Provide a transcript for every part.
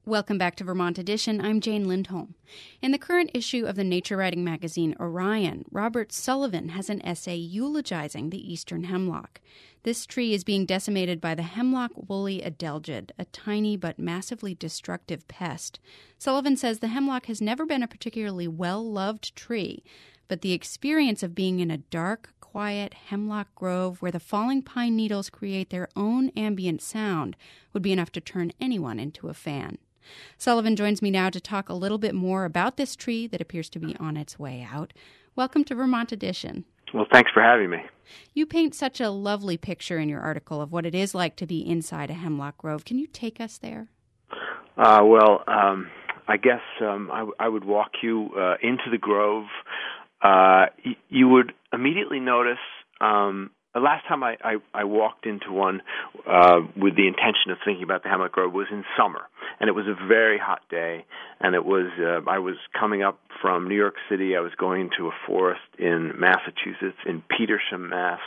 Welcome back to Vermont Edition. I'm Jane Lindholm. In the current issue of the nature writing magazine Orion, Robert Sullivan has an essay eulogizing the eastern hemlock. This tree is being decimated by the hemlock woolly adelgid, a tiny but massively destructive pest. Sullivan says the hemlock has never been a particularly well-loved tree, but the experience of being in a dark, quiet hemlock grove where the falling pine needles create their own ambient sound would be enough to turn anyone into a fan. Sullivan joins me now to talk a little bit more about this tree that appears to be on its way out. Welcome to Vermont Edition. Well, thanks for having me. You paint such a lovely picture in your article of what it is like to be inside a hemlock grove. Can you take us there? I guess I would walk you into the grove. You would immediately notice the last time I walked into one with the intention of thinking about the hemlock grove was in summer, and it was a very hot day, and it was I was coming up from New York City. I was going to a forest in Massachusetts, in Petersham, Mass,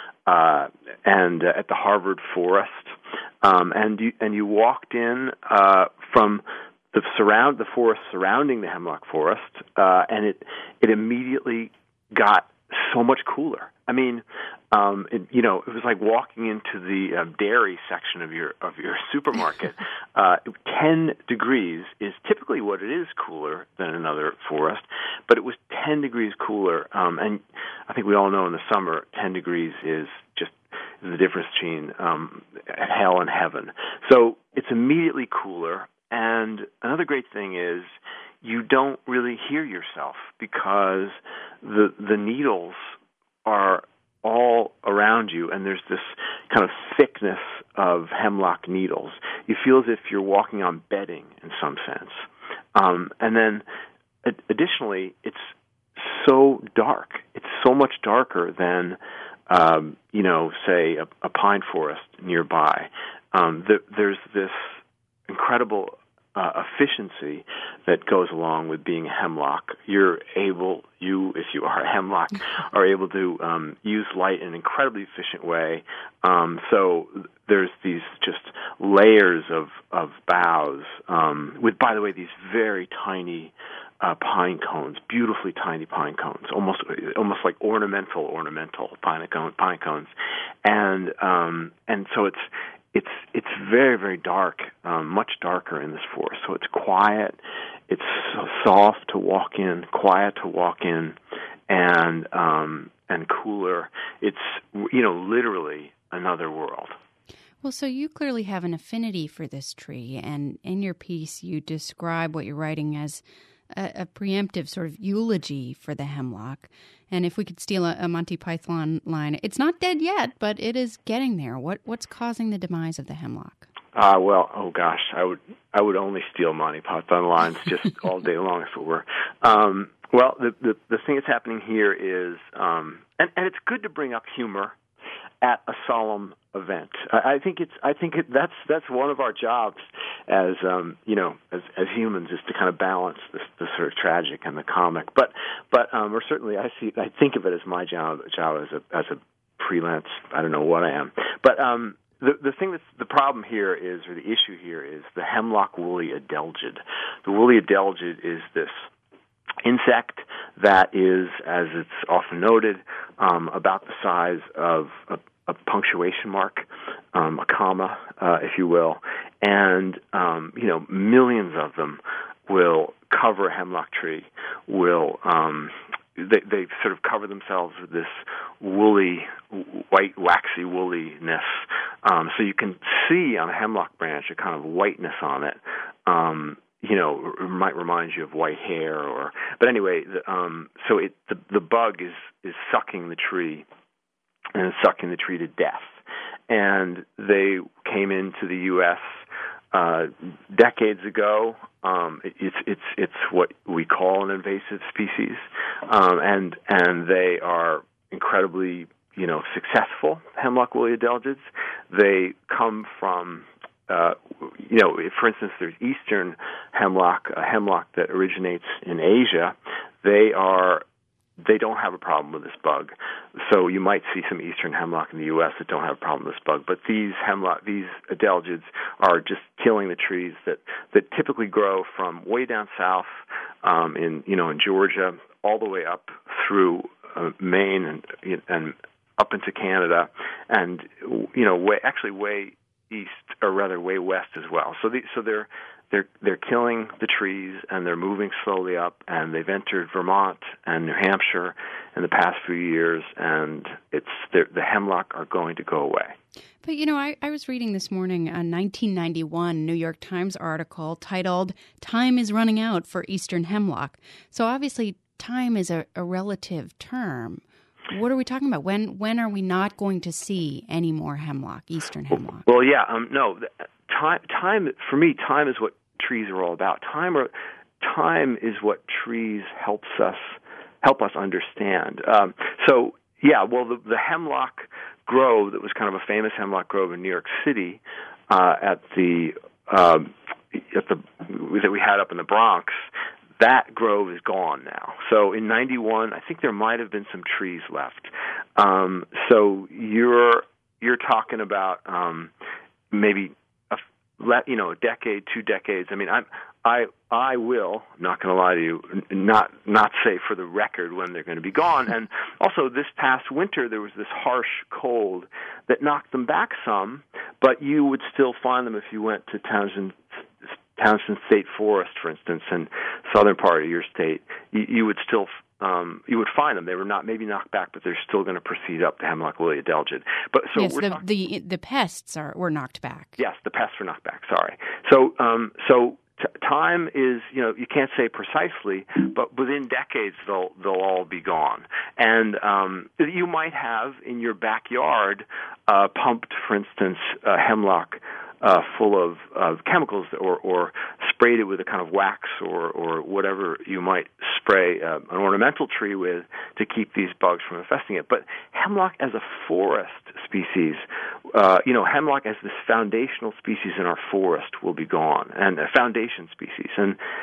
and at the Harvard Forest, and you walked in from the forest surrounding the hemlock forest, and it immediately got so much cooler. I mean, it was like walking into the dairy section of your supermarket. 10 degrees is typically what it is cooler than another forest, but it was 10 degrees cooler. And I think we all know in the summer, 10 degrees is just the difference between hell and heaven. So it's immediately cooler. And another great thing is you don't really hear yourself because the needles are all around you, and there's this kind of thickness of hemlock needles. You feel as if you're walking on bedding in some sense. And then additionally, it's so dark. It's so much darker than, say, a pine forest nearby. There's this incredible efficiency that goes along with being a hemlock. If you are a hemlock, are able to use light in an incredibly efficient way. So there's these just layers of boughs with, by the way, these very tiny pine cones, beautifully tiny pine cones, almost like ornamental pine cones, and so it's very, very dark, much darker in this forest. So it's quiet, it's so soft to walk in, quiet to walk in, and cooler. It's literally another world. Well, so you clearly have an affinity for this tree, and in your piece you describe what you're writing as a preemptive sort of eulogy for the hemlock. And if we could steal a Monty Python line, it's not dead yet, but it is getting there. What's causing the demise of the hemlock? I would only steal Monty Python lines just all day long if it were. Well, the thing that's happening here is, and it's good to bring up humor at a solemn event. I think that's one of our jobs as as humans, is to kind of balance the sort of tragic and the comic. But or certainly I think of it as my job as a freelance. I don't know what I am, but the thing that's the problem here is, or the issue here is, the hemlock woolly adelgid. The woolly adelgid is this insect that is, as it's often noted, about the size of a punctuation mark, a comma, if you will, and millions of them will cover a hemlock tree. They sort of cover themselves with this woolly, white, waxy woolliness. So you can see on a hemlock branch a kind of whiteness on it. It might remind you of white hair, but anyway, so the bug is sucking the tree, and sucking the tree to death. And they came into the U.S. Decades ago. It's what we call an invasive species, and they are incredibly successful, hemlock woolly adelgids. They come from for instance, there's eastern hemlock, a hemlock that originates in Asia. They are they don't have a problem with this bug. So you might see some eastern hemlock in the U.S. that don't have a problem with this bug, but these adelgids are just killing the trees that typically grow from way down south in Georgia all the way up through Maine and up into Canada, and way east, or rather way west as well. So they're killing the trees, and they're moving slowly up, and they've entered Vermont and New Hampshire in the past few years, and the hemlock are going to go away. But, I was reading this morning a 1991 New York Times article titled, "Time is Running Out for Eastern Hemlock." So obviously time is a relative term. What are we talking about? When are we not going to see any more hemlock, eastern hemlock? Well, yeah, no. Time for me, time is what trees are all about. Time is what trees help us understand. The hemlock grove that was kind of a famous hemlock grove in New York City that we had up in the Bronx. That grove is gone now. So in '91, I think there might have been some trees left. So you're talking about maybe a decade, 2 decades. I mean, I will, not going to lie to you, not say for the record when they're going to be gone. And also this past winter there was this harsh cold that knocked them back some, but you would still find them if you went to Townsend State Forest, for instance, in southern part of your state. You would still you would find them. They were not maybe knocked back, but they're still going to proceed up to hemlock woolly adelgid. But so yes, the pests were knocked back. Yes, the pests were knocked back. Sorry. So time is, you can't say precisely, but within decades they'll all be gone. And you might have in your backyard pumped, for instance, hemlock full of chemicals, or sprayed it with a kind of wax or whatever you might spray an ornamental tree with to keep these bugs from infesting it. But hemlock as a forest species, hemlock as this foundational species in our forest will be gone, and a foundation species.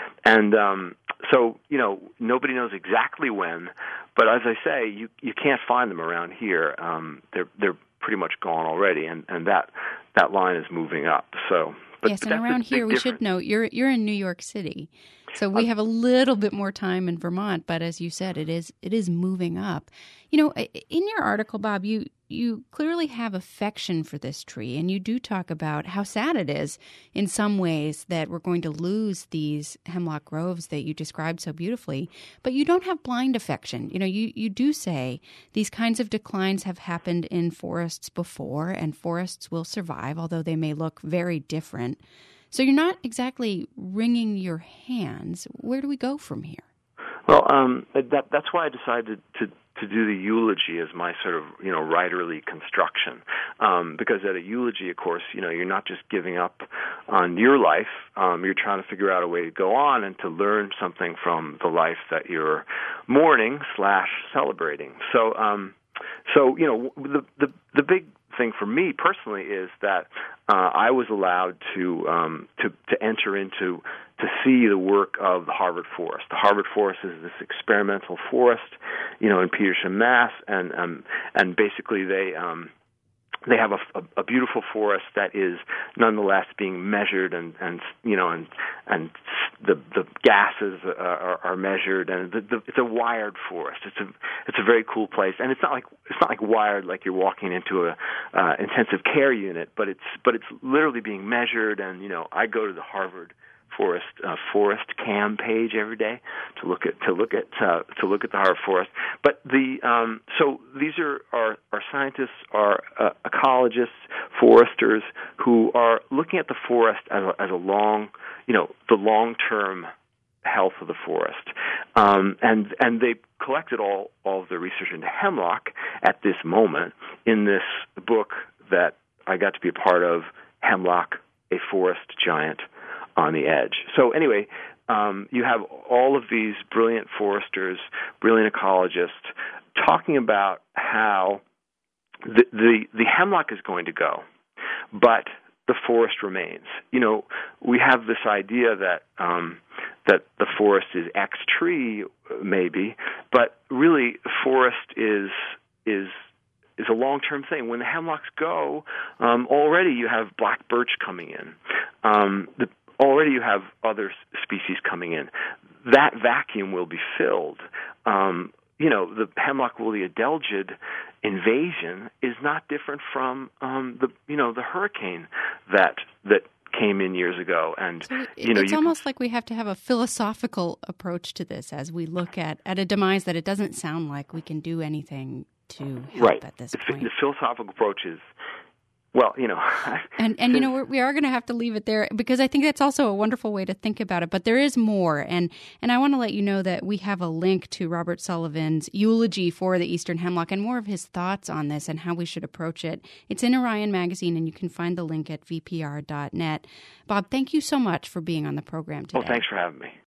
So nobody knows exactly when, but as I say, you can't find them around here. They're pretty much gone already, and that line is moving up. So, yes, and around here we should note you're in New York City, so we have a little bit more time in Vermont. But as you said, it is moving up. In your article, Bob, you clearly have affection for this tree, and you do talk about how sad it is in some ways that we're going to lose these hemlock groves that you described so beautifully. But you don't have blind affection. You do say these kinds of declines have happened in forests before, and forests will survive, although they may look very different. So you're not exactly wringing your hands. Where do we go from here? Well, that's why I decided to do the eulogy as my sort of writerly construction, because at a eulogy, of course, you're not just giving up on your life. You're trying to figure out a way to go on and to learn something from the life that you're mourning / celebrating. So the big thing for me personally is that I was allowed to enter into to see the work of the Harvard Forest. The Harvard Forest is this experimental forest, in Petersham, Mass, and basically they have a beautiful forest that is nonetheless being measured, and the gases are measured, and it's a wired forest. It's a very cool place, and it's not like wired like you're walking into a intensive care unit, but it's literally being measured. And I go to the Harvard Forest Cam page every day to look at the Harvard Forest. But so these are our scientists, are ecologists, foresters who are looking at the forest as a long, the long-term health of the forest, and they collected all of the research into hemlock at this moment in this book that I got to be a part of, Hemlock, a Forest Giant on the Edge. So anyway, you have all of these brilliant foresters, brilliant ecologists, talking about how the hemlock is going to go, but the forest remains. We have this idea that that the forest is X tree, maybe, but really, forest is a long-term thing. When the hemlocks go, already you have black birch coming in. Already you have other species coming in. That vacuum will be filled. The hemlock woolly adelgid invasion is not different from the hurricane that came in years ago. And so it's almost like we have to have a philosophical approach to this as we look at a demise that it doesn't sound like we can do anything to help at this point. The philosophical approach is, well, and we are going to have to leave it there because I think that's also a wonderful way to think about it. But there is more, and I want to let you know that we have a link to Robert Sullivan's eulogy for the eastern hemlock and more of his thoughts on this and how we should approach it. It's in Orion Magazine, and you can find the link at vpr.net. Bob, thank you so much for being on the program today. Oh, thanks for having me.